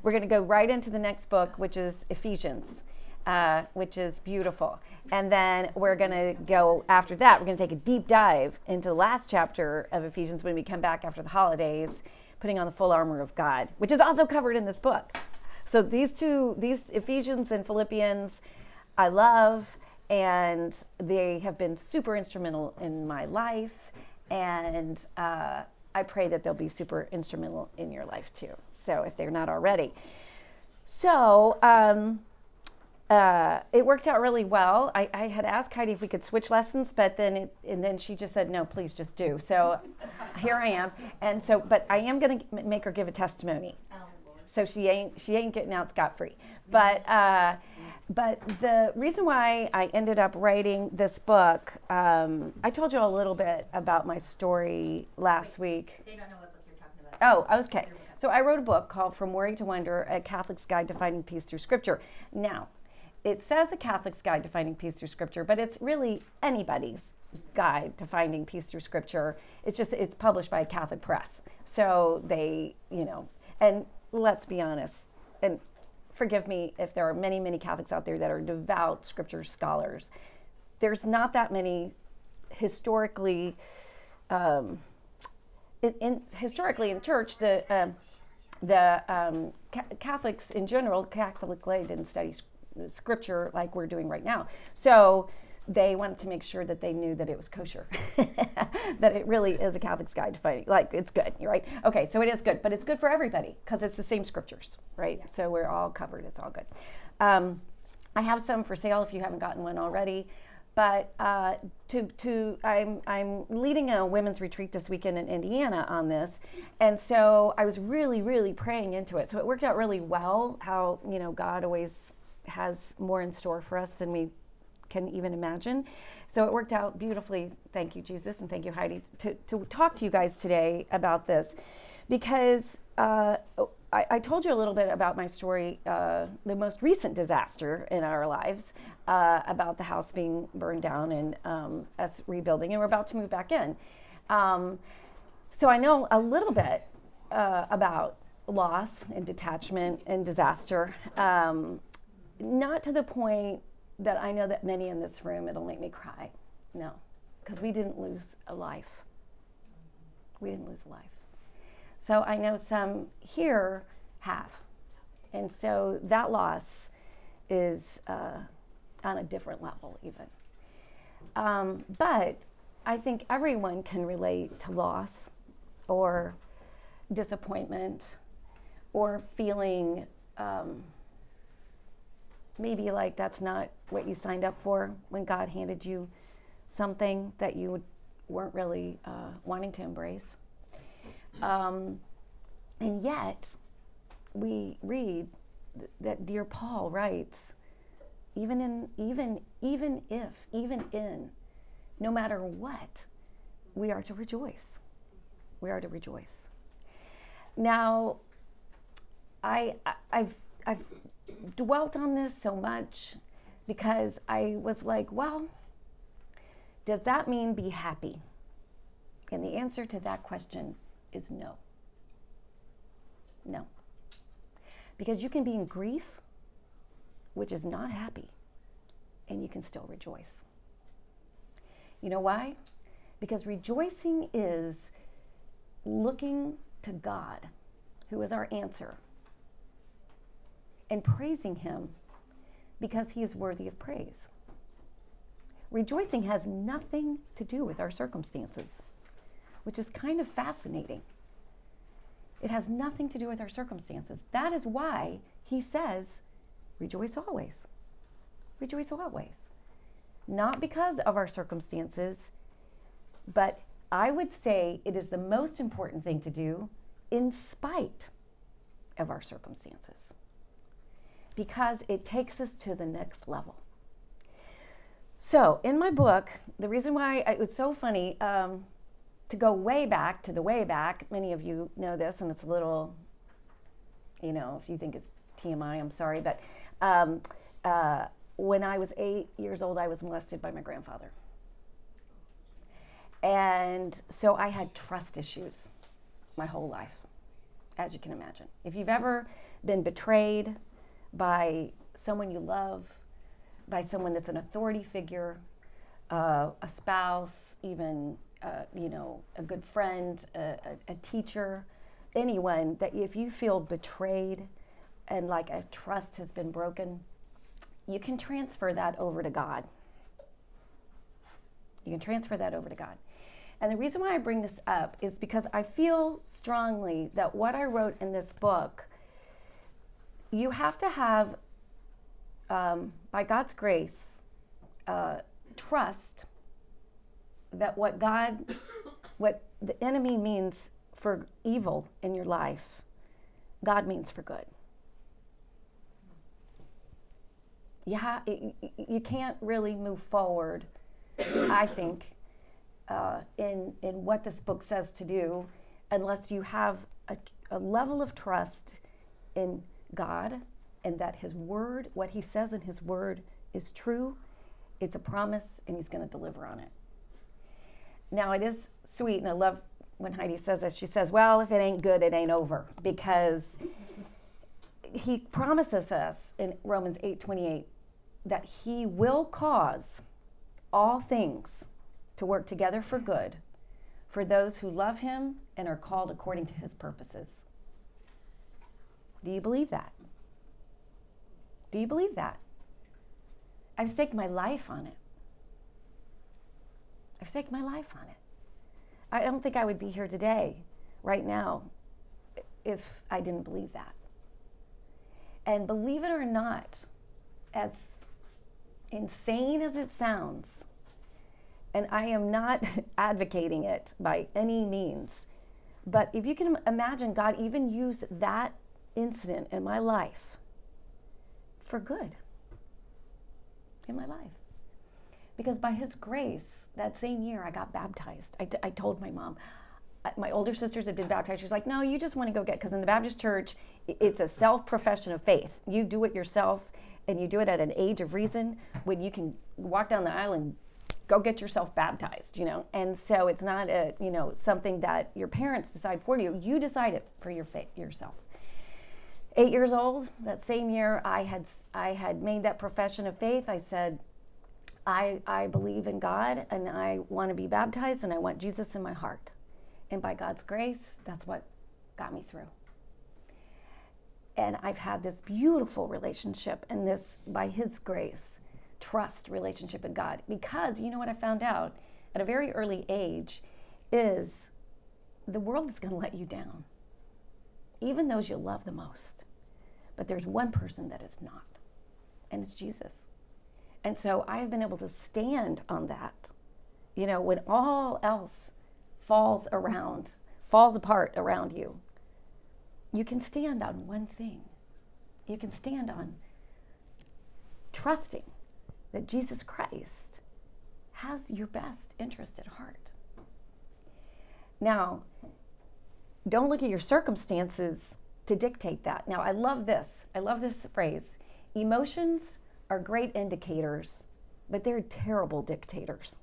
we're going to go right into the next book, which is Ephesians, which is beautiful. And then we're going to go after that. We're going to take a deep dive into the last chapter of Ephesians when we come back after the holidays, putting on the full armor of God, which is also covered in this book. So these Ephesians and Philippians, I love, and they have been super instrumental in my life. And I pray that they'll be super instrumental in your life too. So if they're not already. So it worked out really well. I had asked Heidi if we could switch lessons, but then she just said, no, please just do. So here I am. And so, but I am going to make her give a testimony. So she ain't getting out scot-free. But the reason why I ended up writing this book, I told you a little bit about my story last week. They don't know what book you're talking about. Oh, okay. So I wrote a book called From Worry to Wonder, A Catholic's Guide to Finding Peace Through Scripture. Now, it says A Catholic's Guide to Finding Peace Through Scripture, but it's really anybody's guide to finding peace through Scripture. It's published by a Catholic press. So they, and let's be honest, and forgive me if there are many, many Catholics out there that are devout Scripture scholars. There's not that many historically, historically in the church, the Catholics in general, Catholic lay didn't study Scripture like we're doing right now. So they wanted to make sure that they knew that it was kosher, that it really is a Catholic's guide to finding, like it's good, right? Okay, so it is good, but it's good for everybody because it's the same scriptures, right? Yeah. So we're all covered, it's all good. I have some for sale if you haven't gotten one already, but I'm leading a women's retreat this weekend in Indiana on this, and so I was really, really praying into it. So it worked out really well, how, God always has more in store for us than we can even imagine. So it worked out beautifully. Thank you, Jesus, and thank you, Heidi, to talk to you guys today about this, because I told you a little bit about my story, the most recent disaster in our lives, about the house being burned down and us rebuilding, and we're about to move back in. So I know a little bit about loss and detachment and disaster, not to the point that I know that many in this room, it'll make me cry. No, because we didn't lose a life. We didn't lose a life. So I know some here have. And so that loss is on a different level even. But I think everyone can relate to loss or disappointment or feeling maybe like that's not what you signed up for when God handed you something that you weren't really wanting to embrace. And yet, we read that dear Paul writes, even in, no matter what, we are to rejoice. We are to rejoice. Now, I've dwelt on this so much because I was like, well, does that mean be happy? And the answer to that question is no. No. Because you can be in grief, which is not happy, and you can still rejoice. You know why? Because rejoicing is looking to God, who is our answer, and praising Him because He is worthy of praise. Rejoicing has nothing to do with our circumstances, which is kind of fascinating. It has nothing to do with our circumstances. That is why He says, rejoice always. Rejoice always. Not because of our circumstances, but I would say it is the most important thing to do in spite of our circumstances, because it takes us to the next level. So in my book, the reason why it was so funny, to go way back to the way back, many of you know this, and it's a little, if you think it's TMI, I'm sorry, but when I was 8 years old, I was molested by my grandfather. And so I had trust issues my whole life. as you can imagine. If you've ever been betrayed by someone you love, by someone that's an authority figure, a spouse, even a good friend, a teacher, anyone, that if you feel betrayed and like a trust has been broken, you can transfer that over to God. You can transfer that over to God. And the reason why I bring this up is because I feel strongly that what I wrote in this book, you have to have, by God's grace, trust that what the enemy means for evil in your life, God means for good. You can't really move forward, I think, in what this book says to do, unless you have a level of trust in God, and that His Word, what He says in His Word, is true. It's a promise, and He's going to deliver on it. Now, it is sweet, and I love when Heidi says this. She says, well, if it ain't good, it ain't over, because He promises us in Romans 8:28 that He will cause all things to work together for good for those who love Him and are called according to His purposes. Do you believe that? Do you believe that? I've staked my life on it. I've staked my life on it. I don't think I would be here today, right now, if I didn't believe that. And believe it or not, as insane as it sounds, and I am not advocating it by any means, but if you can imagine, God even used that incident in my life for good in my life. Because by His grace, that same year I got baptized. I told my mom, my older sisters had been baptized. She's like, no, you just want to go because in the Baptist church, it's a self-profession of faith. You do it yourself, and you do it at an age of reason when you can walk down the aisle and go get yourself baptized, And so it's not something that your parents decide for you. You decide it for yourself. 8 years old, that same year, I had made that profession of faith. I said, I believe in God, and I want to be baptized, and I want Jesus in my heart. And by God's grace, that's what got me through. And I've had this beautiful relationship, and this, by His grace, trust relationship in God. Because you know what I found out at a very early age is the world is going to let you down, even those you love the most. But there's one person that is not, and it's Jesus. And so I have been able to stand on that, when all else falls apart around you. You can stand on one thing. You can stand on trusting that Jesus Christ has your best interest at heart. Now, don't look at your circumstances to dictate that. Now, I love this. I love this phrase. Emotions are great indicators, but they're terrible dictators.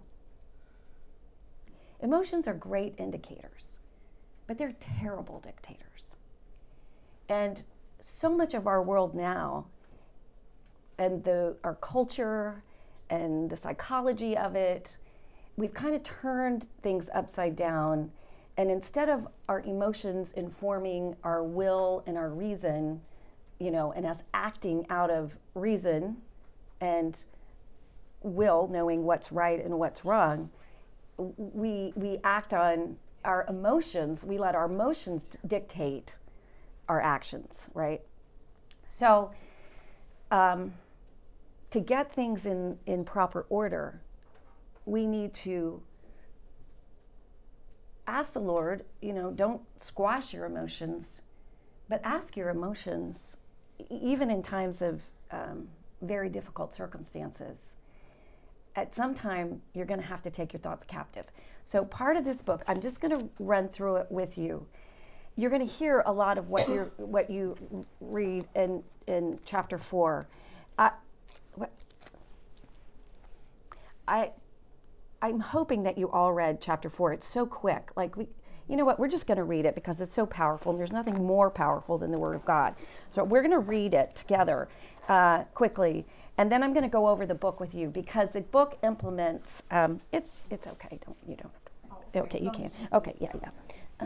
Emotions are great indicators, but they're terrible dictators. And so much of our world now, and our culture and the psychology of it, we've kind of turned things upside down. And instead of our emotions informing our will and our reason, and us acting out of reason and will, knowing what's right and what's wrong, we act on our emotions. We let our emotions dictate our actions, right? So to get things in proper order, we need to ask the Lord, don't squash your emotions, but ask your emotions, even in times of very difficult circumstances. At some time, you're going to have to take your thoughts captive. So part of this book, I'm just going to run through it with you. You're going to hear a lot of what you read in chapter 4. I'm hoping that you all read chapter 4. It's so quick. Like you know what, we're just going to read it because it's so powerful, and there's nothing more powerful than the Word of God. So we're going to read it together quickly, and then I'm going to go over the book with you because the book implements. It's okay. You don't have to. Okay, you can. Okay, yeah.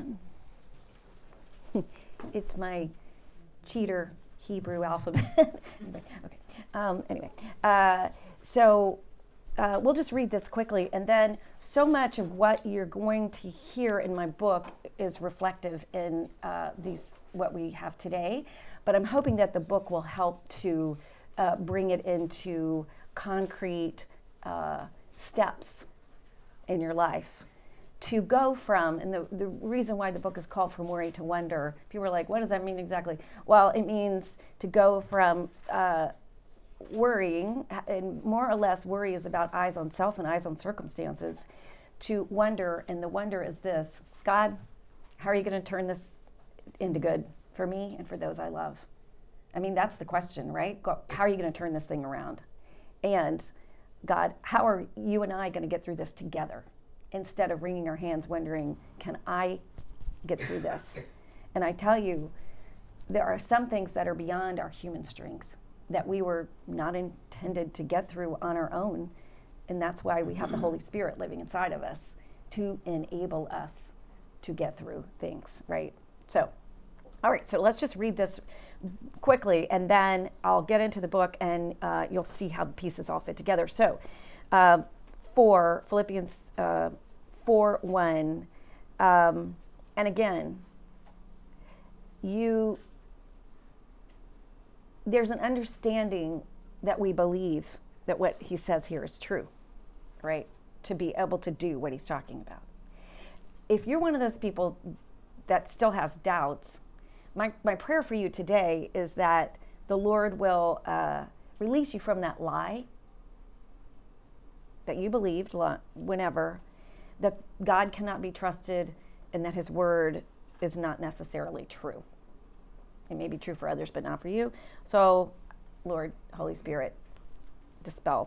It's my cheater Hebrew alphabet. Anyway, so we'll just read this quickly, and then so much of what you're going to hear in my book is reflective in what we have today. But I'm hoping that the book will help to bring it into concrete steps in your life to go from, and the reason why the book is called From Worry to Wonder, people are like, what does that mean exactly? Well, it means to go from worrying, and more or less worry is about eyes on self and eyes on circumstances, to wonder, and the wonder is this: God, how are you going to turn this into good for me and for those I love? I mean, that's the question, right? God, how are you going to turn this thing around? And God, how are you and I going to get through this together? Instead of wringing our hands wondering, can I get through this? And I tell you, there are some things that are beyond our human strength that we were not intended to get through on our own. And that's why we have the Holy Spirit living inside of us to enable us to get through things, right? So, all right, so let's just read this quickly, and then I'll get into the book, and you'll see how the pieces all fit together. So, for Philippians 4:1, and again, there's an understanding that we believe that what he says here is true, right? To be able to do what he's talking about. If you're one of those people that still has doubts, my prayer for you today is that the Lord will release you from that lie that you believed whenever, that God cannot be trusted and that his word is not necessarily true. It may be true for others, but not for you. So, Lord, Holy Spirit, dispel.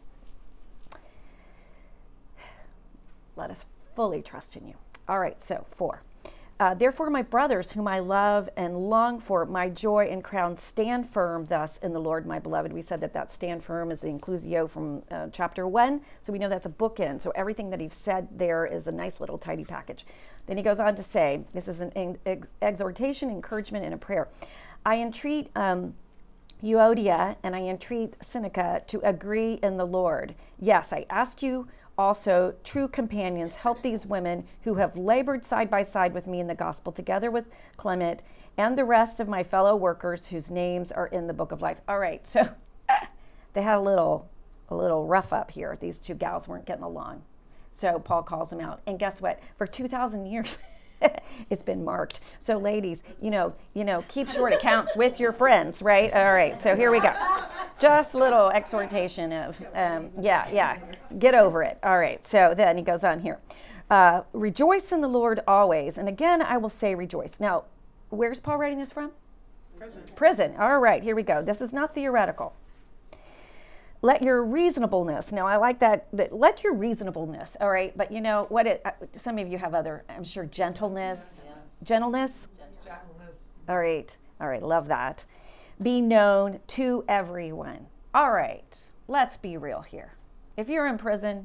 Let us fully trust in you. All right, so 4. Therefore, my brothers, whom I love and long for, my joy and crown, stand firm thus in the Lord, my beloved. We said that stand firm is the inclusio from chapter 1. So we know that's a bookend. So everything that he's said there is a nice little tidy package. Then he goes on to say, this is an exhortation, encouragement, and a prayer. I entreat Euodia and I entreat Syntyche to agree in the Lord. Yes, I ask you also, true companions, help these women who have labored side by side with me in the gospel, together with Clement and the rest of my fellow workers whose names are in the book of life. All right, so they had a little rough up here. These two gals weren't getting along. So Paul calls them out. And guess what? For 2,000 years, it's been marked. So ladies, keep short accounts with your friends, right? All right, so here we go. Just a little exhortation of, get over it. All right, so then he goes on here. Rejoice in the Lord always. And again, I will say rejoice. Now, where's Paul writing this from? Prison. All right, here we go. This is not theoretical. Let your reasonableness. Now, I like that let your reasonableness, all right? But some of you have other, I'm sure, gentleness. Yes. Gentleness? Gentleness. All right, love that. Be known to everyone. All right, let's be real here. If you're in prison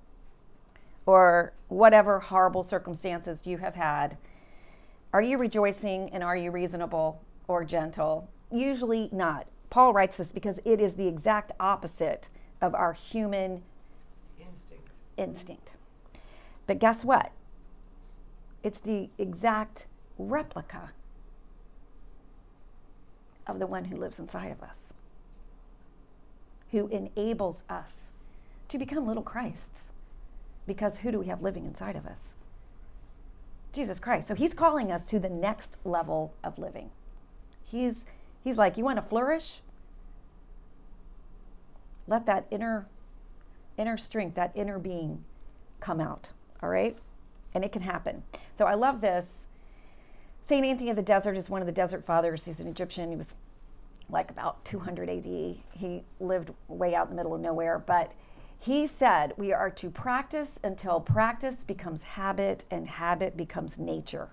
or whatever horrible circumstances you have had, are you rejoicing and are you reasonable or gentle? Usually not. Paul writes this because it is the exact opposite of our human instinct. But guess what? It's the exact replica of the one who lives inside of us, who enables us to become little Christs. Because who do we have living inside of us? Jesus Christ. So he's calling us to the next level of living. He's like, you want to flourish? Let that inner strength, that inner being come out, all right? And it can happen. So I love this. St. Anthony of the Desert is one of the desert fathers. He's an Egyptian. He was like about 200 AD. He lived way out in the middle of nowhere, but He said we are to practice until practice becomes habit and habit becomes nature.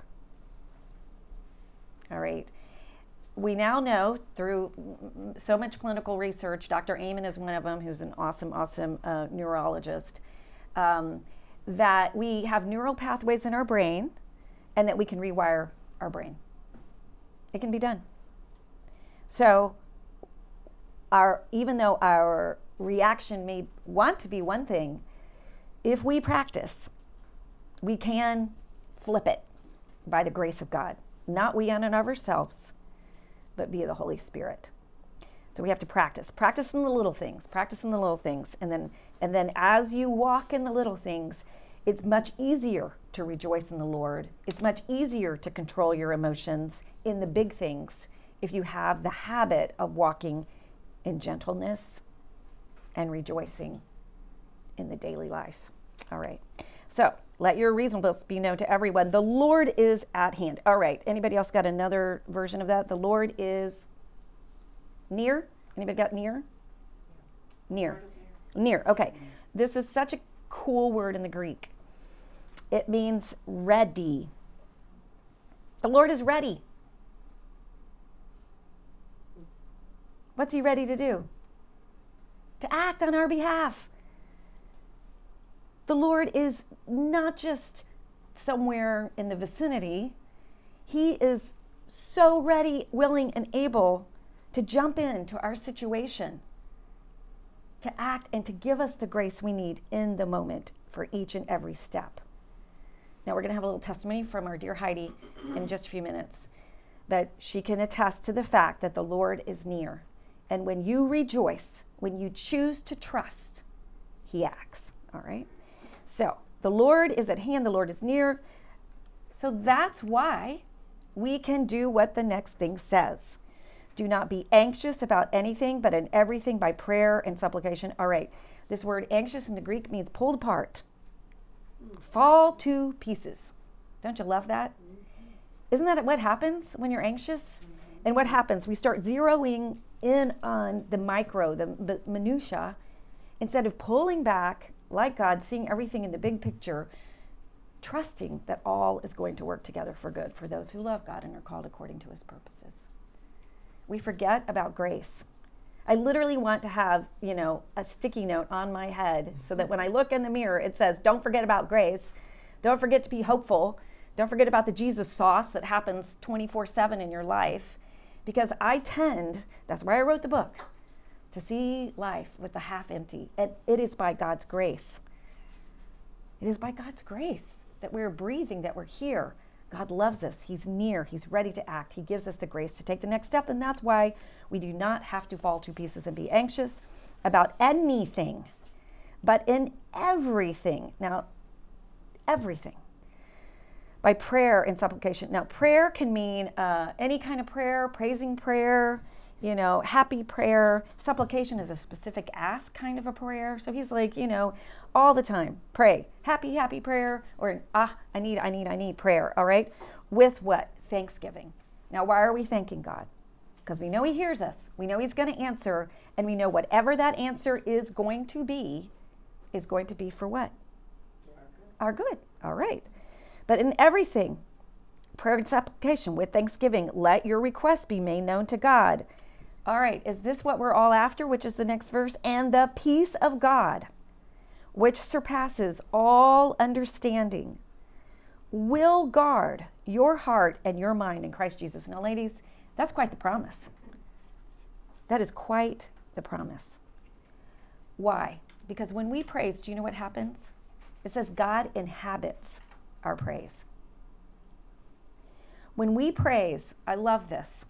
All right. We now know through so much clinical research, Dr. Amen is one of them, who's an awesome neurologist, that we have neural pathways in our brain and that we can rewire our brain. It can be done. So even though our reaction may want to be one thing, if we practice, we can flip it by the grace of God. Not we in and of ourselves, but via the Holy Spirit. So we have to practice. Practice in the little things. Practice in the little things. And then as you walk in the little things, it's much easier to rejoice in the Lord. It's much easier to control your emotions in the big things if you have the habit of walking in gentleness and rejoicing in the daily life. All right. So let your reasonableness be known to everyone. The Lord is at hand. All right. Anybody else got another version of that? The Lord is near. Anybody got near? Near. Near. Okay. This is such a cool word in the Greek. It means ready. The Lord is ready. What's he ready to do? To act on our behalf. The Lord is not just somewhere in the vicinity. He is so ready, willing, and able to jump into our situation, to act and to give us the grace we need in the moment for each and every step. Now we're going to have a little testimony from our dear Heidi in just a few minutes, but she can attest to the fact that the Lord is near. And when you rejoice, when you choose to trust, he acts, all right? So the Lord is at hand, the Lord is near. So that's why we can do what the next thing says. Do not be anxious about anything, but in everything by prayer and supplication. All right, this word anxious in the Greek means pulled apart, fall to pieces. Don't you love that? Isn't that what happens when you're anxious? And what happens? We start zeroing in on the micro, the minutia, instead of pulling back like God, seeing everything in the big picture, trusting that all is going to work together for good for those who love God and are called according to his purposes. We forget about grace. I literally want to have, a sticky note on my head so that when I look in the mirror, it says, don't forget about grace. Don't forget to be hopeful. Don't forget about the Jesus sauce that happens 24/7 in your life. Because I tend, that's why I wrote the book, to see life with the half empty. And it is by God's grace. It is by God's grace that we're breathing, that we're here. God loves us. He's near. He's ready to act. He gives us the grace to take the next step. And that's why we do not have to fall to pieces and be anxious about anything, but in everything. Now, everything. By prayer and supplication. Now, prayer can mean any kind of prayer, praising prayer, happy prayer. Supplication is a specific ask kind of a prayer. So he's like, all the time, pray. Happy prayer, or I need prayer, all right? With what? Thanksgiving. Now, why are we thanking God? Because we know he hears us. We know he's going to answer, and we know whatever that answer is going to be for what? Our good. All right. But in everything, prayer and supplication with thanksgiving, let your requests be made known to God. All right, is this what we're all after, which is the next verse? And the peace of God, which surpasses all understanding, will guard your heart and your mind in Christ Jesus. Now, ladies, that's quite the promise. That is quite the promise. Why? Because when we praise, do you know what happens? It says God inhabits our praise. When we praise, I love this.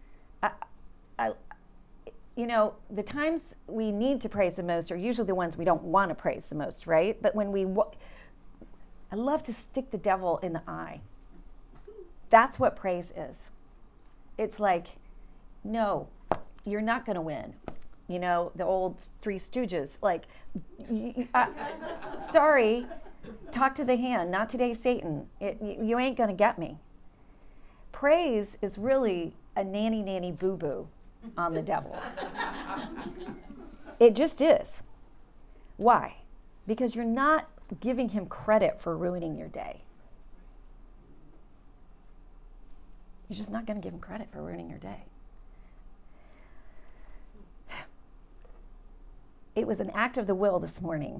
The times we need to praise the most are usually the ones we don't want to praise the most, right? But when I love to stick the devil in the eye. That's what praise is. It's like, no, you're not going to win. The old Three Stooges, like, sorry, talk to the hand, not today, Satan. You ain't going to get me. Praise is really a nanny boo-boo on the devil. It just is. Why? because you're not giving him credit for ruining your day. You're just not going to give him credit for ruining your day. It was an act of the will this morning.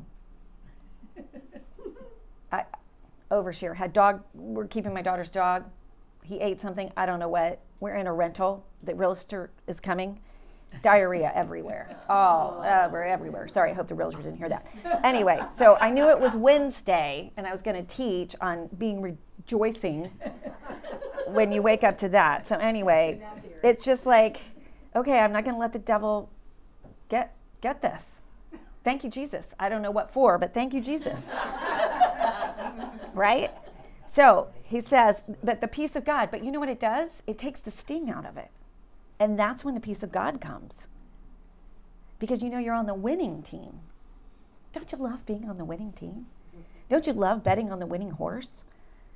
Overshare. We're keeping my daughter's dog. He ate something, I don't know what. We're in a rental. The realtor is coming. Diarrhea everywhere. All over everywhere. Sorry, I hope the realtor didn't hear that. Anyway, so I knew it was Wednesday, and I was going to teach on being rejoicing when you wake up to that. So anyway, it's just like, okay, I'm not going to let the devil get this. Thank you, Jesus. I don't know what for, but thank you, Jesus. Right? So he says, but the peace of God, but you know what it does? It takes the sting out of it. And that's when the peace of God comes. Because you know you're on the winning team. Don't you love being on the winning team? Don't you love betting on the winning horse?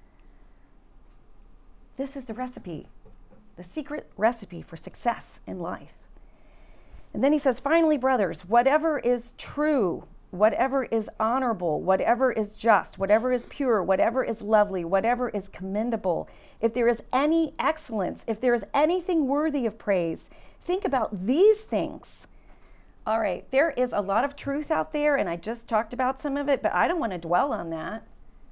This is the recipe, the secret recipe for success in life. And then he says, finally, brothers, whatever is true, whatever is honorable, whatever is just, whatever is pure, whatever is lovely, whatever is commendable, if there is any excellence, if there is anything worthy of praise, think about these things. All right, there is a lot of truth out there, and I just talked about some of it, but I don't want to dwell on that.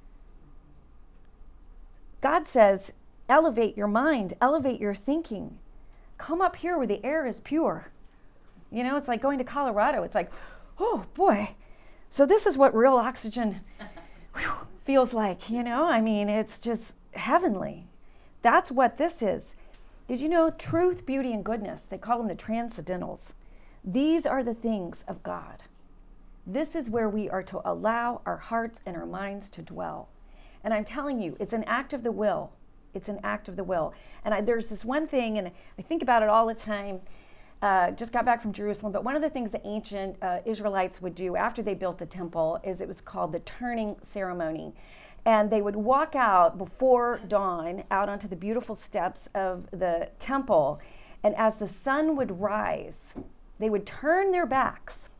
God says, elevate your mind, elevate your thinking. Come up here where the air is pure. You know, it's like going to Colorado. It's like, oh boy. So this is what real oxygen feels like, you know? I mean, it's just heavenly. That's what this is. Did you know truth, beauty, and goodness? They call them the transcendentals. These are the things of God. This is where we are to allow our hearts and our minds to dwell. And I'm telling you, it's an act of the will. It's an act of the will. And there's this one thing, and I think about it all the time. Just got back from Jerusalem, but one of the things the ancient Israelites would do after they built the temple is it was called the turning ceremony. And they would walk out before dawn out onto the beautiful steps of the temple. And as the sun would rise, they would turn their backs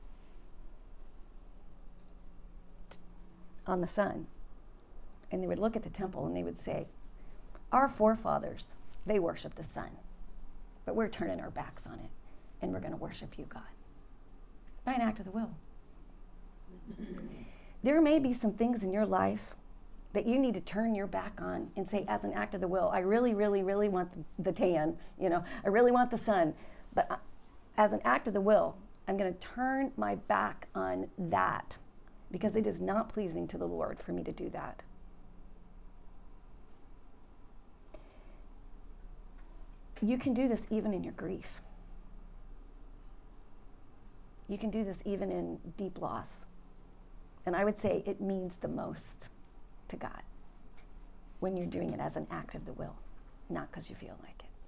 on the sun. And they would look at the temple and they would say, our forefathers, they worshiped the sun, but we're turning our backs on it. And we're going to worship you, God. By an act of the will. There may be some things in your life that you need to turn your back on and say, as an act of the will, I really, really, really want the tan. You know, I really want the sun. But as an act of the will, I'm going to turn my back on that because it is not pleasing to the Lord for me to do that. You can do this even in your grief. You can do this even in deep loss. And I would say it means the most to God when you're doing it as an act of the will, not because you feel like it.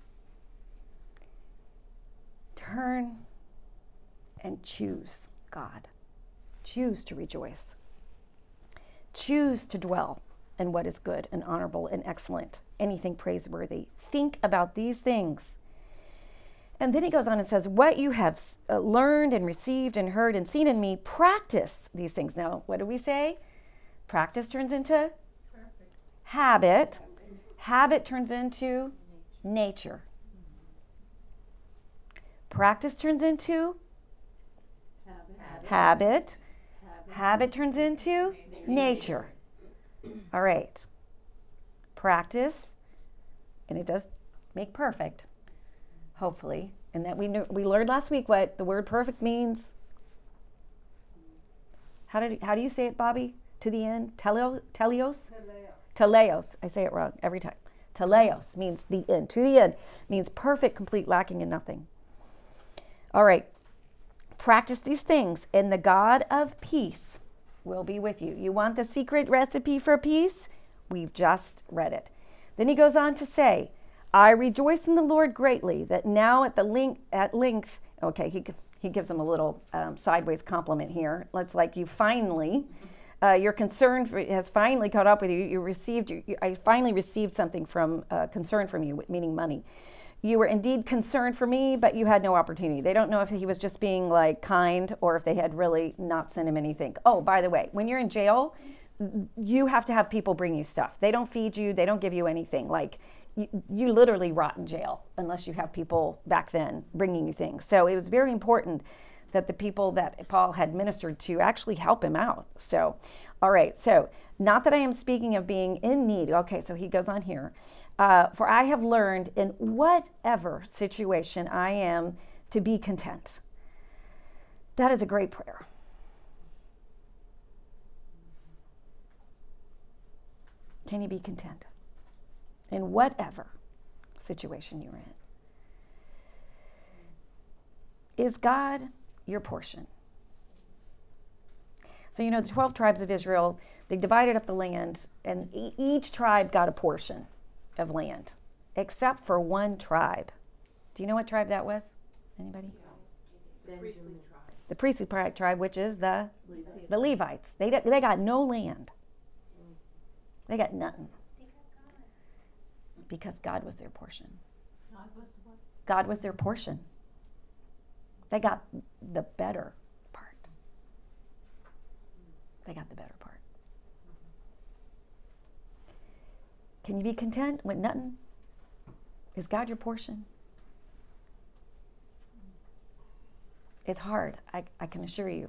Turn and choose God. Choose to rejoice. Choose to dwell in what is good and honorable and excellent, anything praiseworthy. Think about these things. And then he goes on and says, what you have learned and received and heard and seen in me, practice these things. Now, what do we say? Practice turns into habit. Habit turns into nature. Practice turns into habit. Habit turns into nature. All right. Practice, and it does make perfect. Hopefully, and that we learned last week what the word perfect means. How do you say it, Bobby? To the end, teleos. Teleos. I say it wrong every time. Teleos means the end. To the end means perfect, complete, lacking in nothing. All right. Practice these things, and the God of peace will be with you. You want the secret recipe for peace? We've just read it. Then he goes on to say, I rejoice in the Lord greatly that now at length, okay, he gives them a little sideways compliment here. It's like you finally, your concern has finally caught up with you. I finally received something from concern from you, meaning money. you were indeed concerned for me, but you had no opportunity. They don't know if he was just being like kind or if they had really not sent him anything. Oh, by the way, when you're in jail, you have to have people bring you stuff. They don't feed you. They don't give you anything. Like you literally rot in jail unless you have people back then bringing you things. So it was very important that the people that Paul had ministered to actually help him out. So, all right. So not that I am speaking of being in need. Okay. So he goes on here. For I have learned in whatever situation I am to be content. That is a great prayer. Can you be content in whatever situation you're in? Is God your portion? So, the 12 tribes of Israel, they divided up the land, and each tribe got a portion of land, except for one tribe. Do you know what tribe that was? Anybody? The priestly tribe, which is the Levites. They got no land. They got nothing. Because God was their portion. God was their portion. They got the better part. They got the better part. Can you be content with nothing? Is God your portion? It's hard, I can assure you.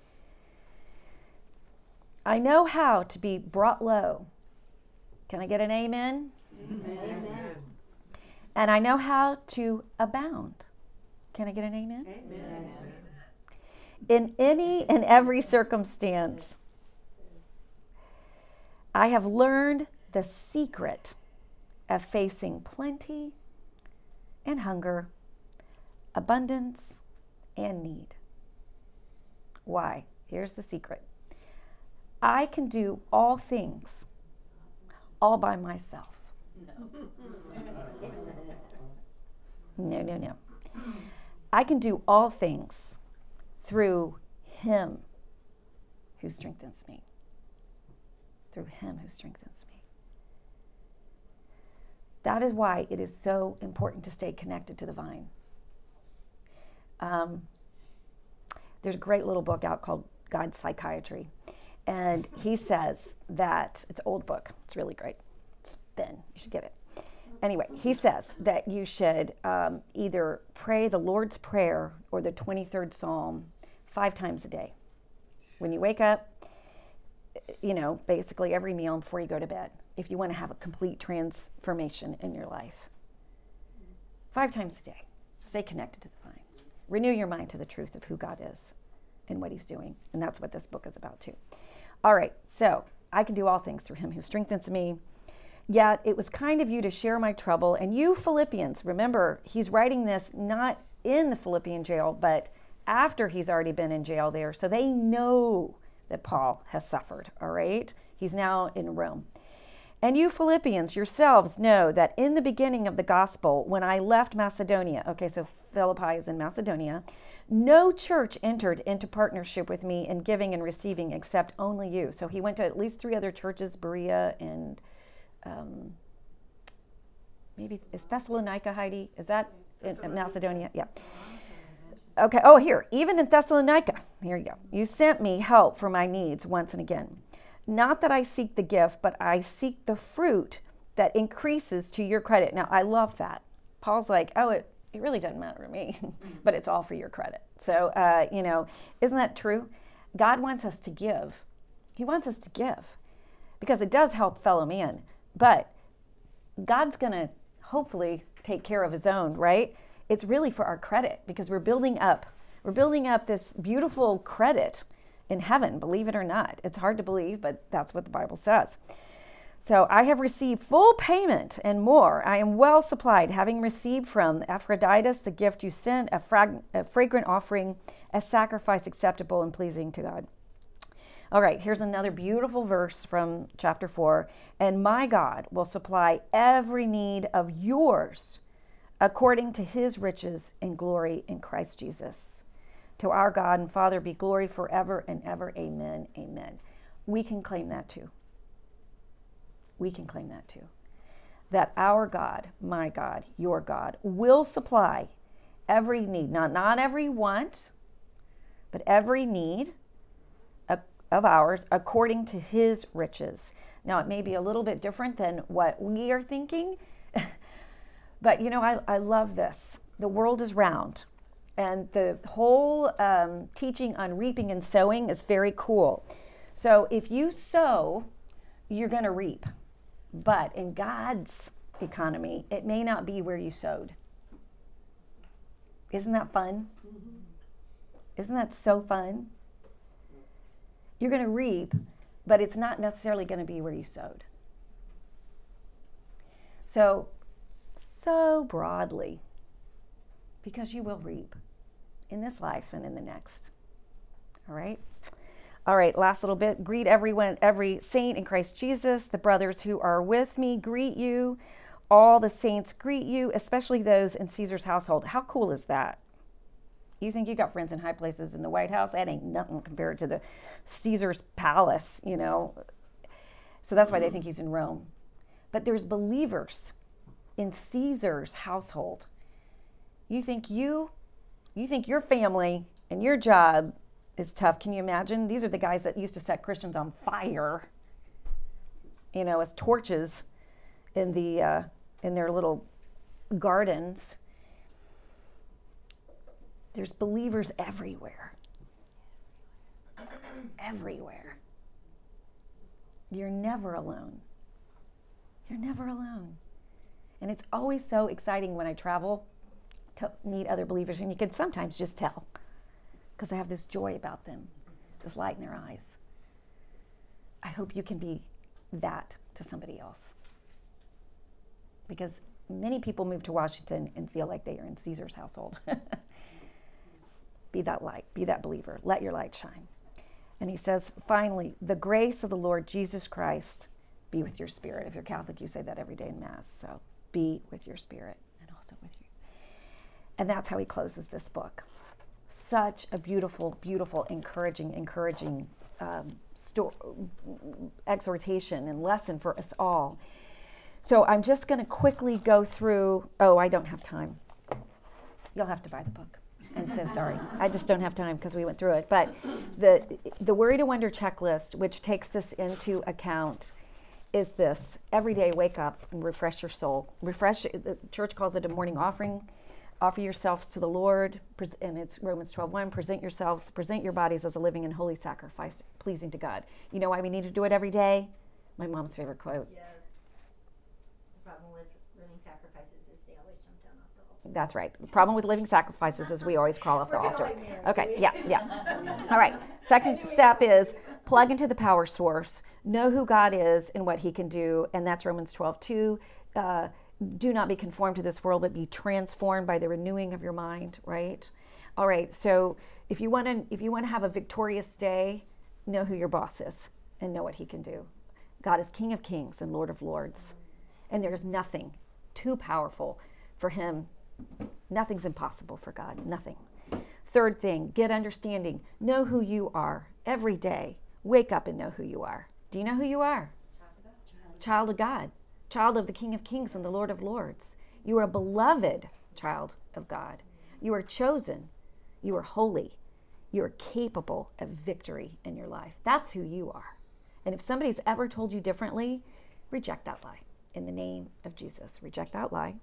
I know how to be brought low. Can I get an amen? Amen. And I know how to abound. Can I get an amen? Amen. In any and every circumstance, I have learned the secret of facing plenty and hunger, abundance and need. Why? Here's the secret. I can do all things all by myself. No. I can do all things through Him who strengthens me. Through Him who strengthens me. That is why it is so important to stay connected to the vine. There's a great little book out called God's Psychiatry. And he says that, it's an old book, it's really great. It's thin, you should get it. Anyway, he says that you should either pray the Lord's Prayer or the 23rd Psalm 5 times a day. When you wake up, basically every meal and before you go to bed, if you want to have a complete transformation in your life. 5 times a day. Stay connected to the vine. Renew your mind to the truth of who God is and what He's doing. And that's what this book is about too. All right, so I can do all things through Him who strengthens me. Yet it was kind of you to share my trouble. And you Philippians, remember, he's writing this not in the Philippian jail, but after he's already been in jail there. So they know that Paul has suffered, all right? He's now in Rome. And you Philippians yourselves know that in the beginning of the gospel, when I left Macedonia, okay, so Philippi is in Macedonia, no church entered into partnership with me in giving and receiving except only you. So he went to at least 3 other churches, Berea and maybe, is Thessalonica, Heidi? Is that in Macedonia? Yeah. Okay, oh, here, even in Thessalonica, here you go. You sent me help for my needs once and again. Not that I seek the gift, but I seek the fruit that increases to your credit. Now, I love that. Paul's like, oh, it really doesn't matter to me, but it's all for your credit. So, isn't that true? God wants us to give. He wants us to give because it does help fellow man. But God's going to hopefully take care of His own, right? It's really for our credit because we're building up this beautiful credit in heaven, believe it or not. It's hard to believe, but that's what the Bible says. So I have received full payment and more. I am well supplied, having received from Epaphroditus the gift you sent, a fragrant offering, a sacrifice acceptable and pleasing to God. All right, here's another beautiful verse from chapter 4. And my God will supply every need of yours according to His riches and glory in Christ Jesus. To our God and Father be glory forever and ever. Amen. Amen. We can claim that too. We can claim that too. that our God, my God, your God, will supply every need, not every want, but every need of ours according to his riches. Now, it may be a little bit different than what we are thinking, but I love this. The world is round, and the whole teaching on reaping and sowing is very cool. So if you sow, you're going to reap. But in God's economy, it may not be where you sowed. Isn't that fun? Isn't that so fun? You're going to reap, but it's not necessarily going to be where you sowed. So broadly, because you will reap in this life and in the next. All right? All right, last little bit. Greet everyone, every saint in Christ Jesus. The brothers who are with me greet you. All the saints greet you, especially those in Caesar's household. How cool is that? You think you got friends in high places in the White House? That ain't nothing compared to the Caesar's palace, So that's why they think he's in Rome. But there's believers in Caesar's household. You think your family and your job is tough. Can you imagine? These are the guys that used to set Christians on fire, as torches in their little gardens. There's believers everywhere. Everywhere. You're never alone. You're never alone. And it's always so exciting when I travel to meet other believers, and you can sometimes just tell because they have this joy about them, this light in their eyes. I hope you can be that to somebody else, because many people move to Washington and feel like they are in Caesar's household. Be that light, be that believer, let your light shine. And he says, finally, the grace of the Lord Jesus Christ be with your spirit. If you're Catholic, you say that every day in Mass. So be with your spirit and also with you. And that's how he closes this book. Such a beautiful, beautiful, encouraging exhortation and lesson for us all. So I'm just going to quickly go through. Oh, I don't have time. You'll have to buy the book. I'm so sorry. I just don't have time because we went through it. But the Worry to Wonder checklist, which takes this into account, is this. Every day, wake up and refresh your soul. The church calls it a morning offering. Offer yourselves to the Lord, and it's Romans 12:1. Present your bodies as a living and holy sacrifice, pleasing to God. You know why we need to do it every day? My mom's favorite quote. Yes. The problem with living sacrifices is they always jump down off the altar. That's right. The problem with living sacrifices is we always crawl off the altar. Okay, yeah. All right. Second step is plug into the power source. Know who God is and what he can do, and that's Romans 12:2. Do not be conformed to this world, but be transformed by the renewing of your mind, right? All right, so if you want to have a victorious day, know who your boss is and know what he can do. God is King of Kings and Lord of Lords, and there is nothing too powerful for him. Nothing's impossible for God, nothing. Third thing, get understanding. Know who you are every day. Wake up and know who you are. Do you know who you are? Child of God. Child of the King of Kings and the Lord of Lords. You are a beloved child of God. You are chosen. You are holy. You are capable of victory in your life. That's who you are. And if somebody's ever told you differently, reject that lie. In the name of Jesus, reject that lie.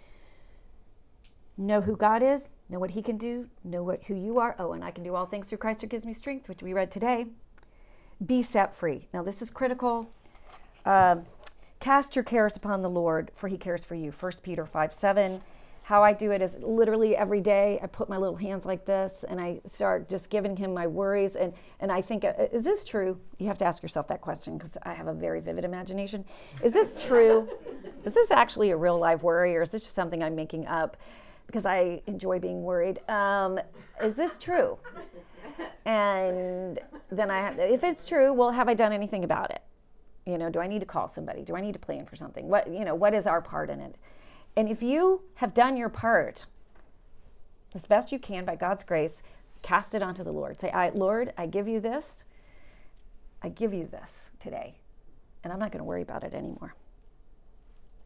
Know who God is. Know what he can do. Know who you are. Oh, and I can do all things through Christ who gives me strength, which we read today. Be set free. Now, this is critical. Cast your cares upon the Lord, for he cares for you. 1 Peter 5:7. How I do it is literally every day I put my little hands like this and I start just giving him my worries. And I think, is this true? You have to ask yourself that question because I have a very vivid imagination. Is this true? Is this actually a real live worry, or is this just something I'm making up because I enjoy being worried? Is this true? And then if it's true, well, have I done anything about it? Do I need to call somebody? Do I need to plan for something? What is our part in it? And if you have done your part as best you can by God's grace, cast it onto the Lord. Say, Lord, I give you this. I give you this today. And I'm not going to worry about it anymore.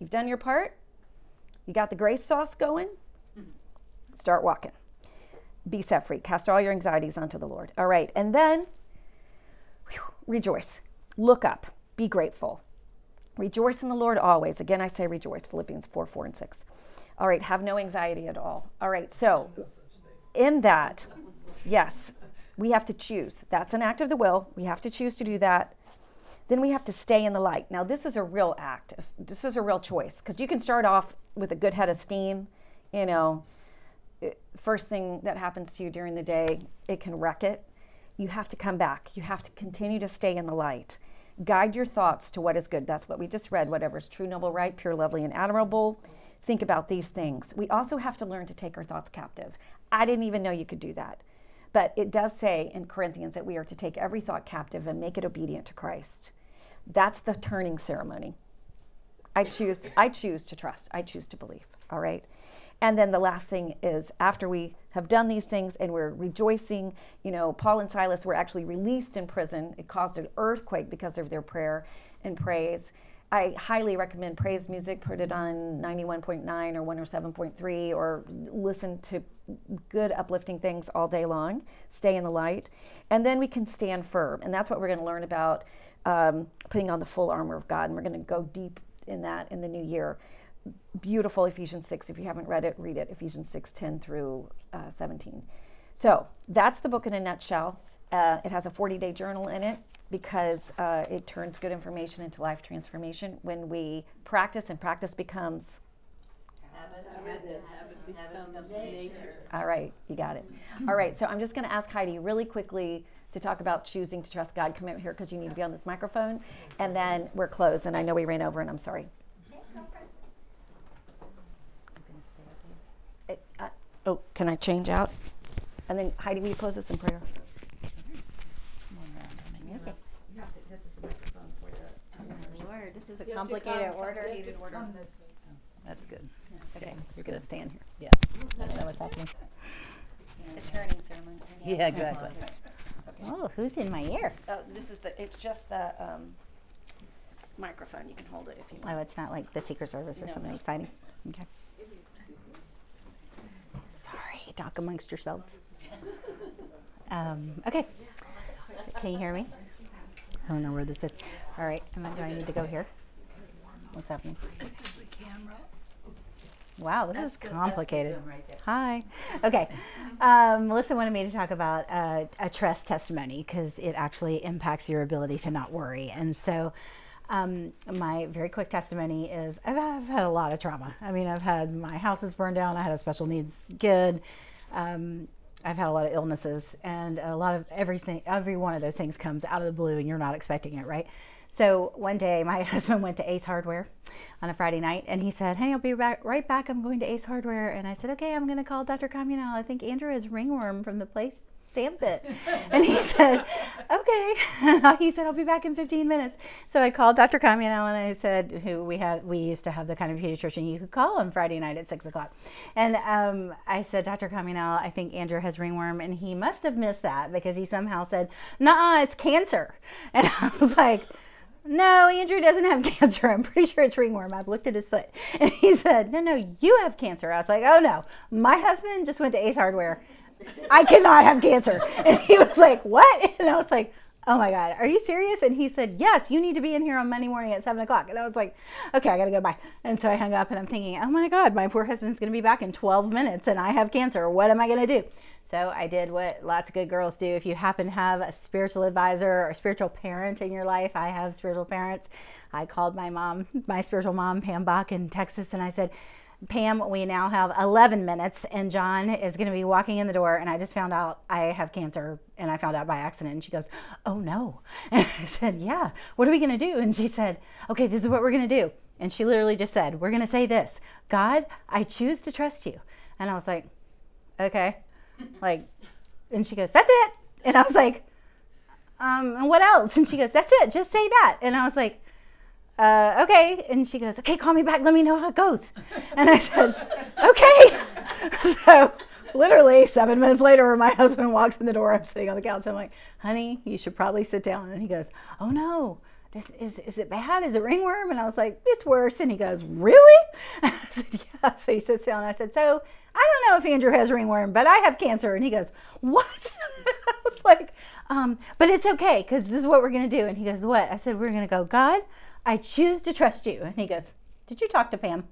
You've done your part. You got the grace sauce going. Start walking. Be set free. Cast all your anxieties onto the Lord. All right. And then rejoice. Look up. Be grateful. Rejoice in the Lord always. Again, I say rejoice. Philippians 4, and 6. All right. Have no anxiety at all. All right. So in that, yes, we have to choose. That's an act of the will. We have to choose to do that. Then we have to stay in the light. Now, this is a real act. This is a real choice, because you can start off with a good head of steam. You know, first thing that happens to you during the day, it can wreck it. You have to come back. You have to continue to stay in the light. Guide your thoughts to what is good. That's what we just read. Whatever is true, noble, right, pure, lovely, and admirable. Think about these things. We also have to learn to take our thoughts captive. I didn't even know you could do that. But it does say in Corinthians that we are to take every thought captive and make it obedient to Christ. That's the turning ceremony. I choose to trust. I choose to believe. All right. And then the last thing is, after we have done these things and we're rejoicing, you know, Paul and Silas were actually released in prison. It caused an earthquake because of their prayer and praise. I highly recommend praise music. Put it on 91.9 or 107.3, or listen to good uplifting things all day long. Stay in the light. And then we can stand firm. And that's what we're going to learn about, putting on the full armor of God. And we're going to go deep in that in the new year. Beautiful Ephesians 6. If you haven't read it, read it. Ephesians 6, 10 through 17. So that's the book in a nutshell. It has a 40-day journal in it, because it turns good information into life transformation when we practice, and practice becomes Habit becomes nature. all right. You got it. All right. So I'm just going to ask Heidi really quickly to talk about choosing to trust God. Come over here, because you need to be on this microphone, and then we're closed. And I know we ran over, and I'm sorry. Oh, can I change out? And then Heidi, will you close us in prayer? Okay. You have to, this is the microphone for the. Lord, this is a complicated order. That's good. Okay, It's you're going to good. stand here. Yeah. I don't know what's happening. The turning ceremony. Yeah, exactly. Okay. Oh, who's in my ear? Oh, it's just the microphone. You can hold it if you want. Oh, it's not like the Secret Service or No, something no. exciting. Okay. Sorry, talk amongst yourselves. Okay. Can you hear me? I don't know where this is. All right. Do I need to go here? What's happening? This is the camera. Wow, this is complicated. Zoom right there. Hi. Okay. Melissa wanted me to talk about a trust testimony, because it actually impacts your ability to not worry. And so my very quick testimony is I've had a lot of trauma. I mean, I've had my house is burned down. I had a special needs kid. I've had a lot of illnesses, and a lot of everything. Every one of those things comes out of the blue, and you're not expecting it, right? So one day my husband went to Ace Hardware on a Friday night, and he said, "Hey, I'll be right back. I'm going to Ace Hardware." And I said, "Okay, I'm going to call Dr. Communal. I think Andrew has ringworm from the place sandpit." And he said, "Okay." He said, "I'll be back in 15 minutes." So I called Dr. Communal, and I said, we used to have the kind of pediatrician you could call on Friday night at 6 o'clock. And I said, "Dr. Communal, I think Andrew has ringworm." And he must have missed that, because he somehow said, "Nuh-uh, it's cancer." And I was like, "No, Andrew doesn't have cancer. I'm pretty sure it's ringworm. I've looked at his foot." And he said, "No, you have cancer." I was like, "Oh no, my husband just went to Ace Hardware. I cannot have cancer." And he was like, "What?" And I was like, "Oh my God, are you serious?" And he said, "Yes, you need to be in here on Monday morning at 7 o'clock. And I was like, "Okay, I got to go, bye." And so I hung up, and I'm thinking, oh my God, my poor husband's going to be back in 12 minutes and I have cancer. What am I going to do? So I did what lots of good girls do. If you happen to have a spiritual advisor or a spiritual parent in your life, I have spiritual parents. I called my mom, my spiritual mom, Pam Bach in Texas, and I said, "Pam, we now have 11 minutes and John is going to be walking in the door, and I just found out I have cancer, and I found out by accident." And she goes, "Oh no." And I said, "Yeah, what are we going to do?" And she said, "Okay, this is what we're going to do." And she literally just said, "We're going to say this: God, I choose to trust you." And I was like, "Okay." And she goes, "That's it." And I was like, "And what else?" And she goes, "That's it. Just say that." And I was like, "Okay." And she goes, "Okay, call me back. Let me know how it goes." And I said, "Okay." So literally 7 minutes later, my husband walks in the door. I'm sitting on the couch. I'm like, "Honey, you should probably sit down." And he goes, "Oh no, is it bad? Is it ringworm? And I was like, it's worse. And he goes, really? And I said, yeah. So he sits down and I said, so I don't know if Andrew has ringworm, but I have cancer. And he goes, what? I was like, but it's okay, because this is what we're going to do. And he goes, what? I said, we're going to go, God, I choose to trust you. And he goes, did you talk to Pam?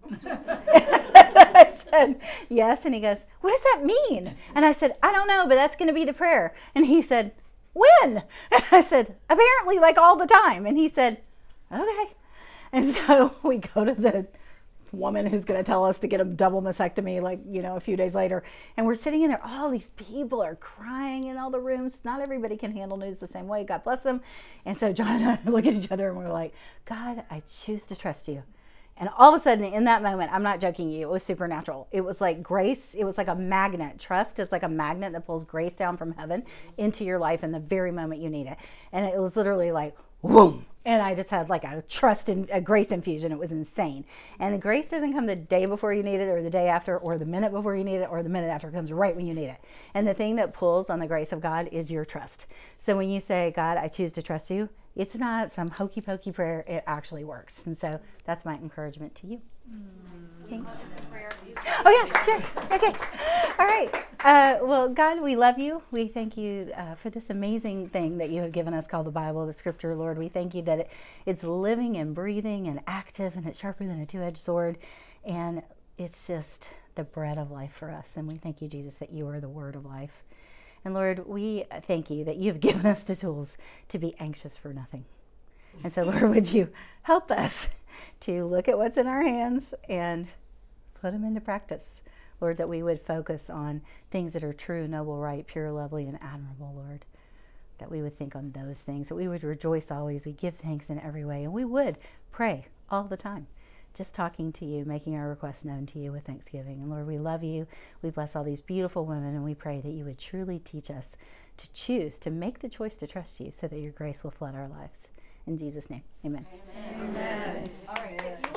I said, yes. And he goes, what does that mean? And I said, I don't know, but that's going to be the prayer. And he said, when? And I said, apparently like all the time. And he said, okay. And so we go to the woman who's going to tell us to get a double mastectomy, like, a few days later. And we're sitting in there. All these people are crying in all the rooms. Not everybody can handle news the same way. God bless them. And so John and I look at each other and we're like, God, I choose to trust you. And all of a sudden, in that moment, I'm not joking you, it was supernatural. It was like grace. It was like a magnet. Trust is like a magnet that pulls grace down from heaven into your life in the very moment you need it. And it was literally like, whoom. And I just had like a trust and a grace infusion. It was insane. And the grace doesn't come the day before you need it, or the day after, or the minute before you need it, or the minute after. It comes right when you need it. And the thing that pulls on the grace of God is your trust. So when you say, God, I choose to trust you, it's not some hokey pokey prayer. It actually works. And so that's my encouragement to you. Thanks. Oh yeah, sure. Okay. All right. Well, God, we love you. We thank you for this amazing thing that you have given us called the Bible, the Scripture, Lord. We thank you that it's living and breathing and active, and it's sharper than a two-edged sword, and it's just the bread of life for us. And we thank you, Jesus, that you are the word of life. And Lord, we thank you that you've given us the tools to be anxious for nothing. And so, Lord, would you help us to look at what's in our hands and put them into practice. Lord, that we would focus on things that are true, noble, right, pure, lovely, and admirable, Lord. That we would think on those things, that we would rejoice always, we give thanks in every way, and we would pray all the time. Just talking to you, making our requests known to you with thanksgiving. And Lord, we love you. We bless all these beautiful women, and we pray that you would truly teach us to choose, to make the choice to trust you so that your grace will flood our lives. In Jesus' name, amen. Amen. All right.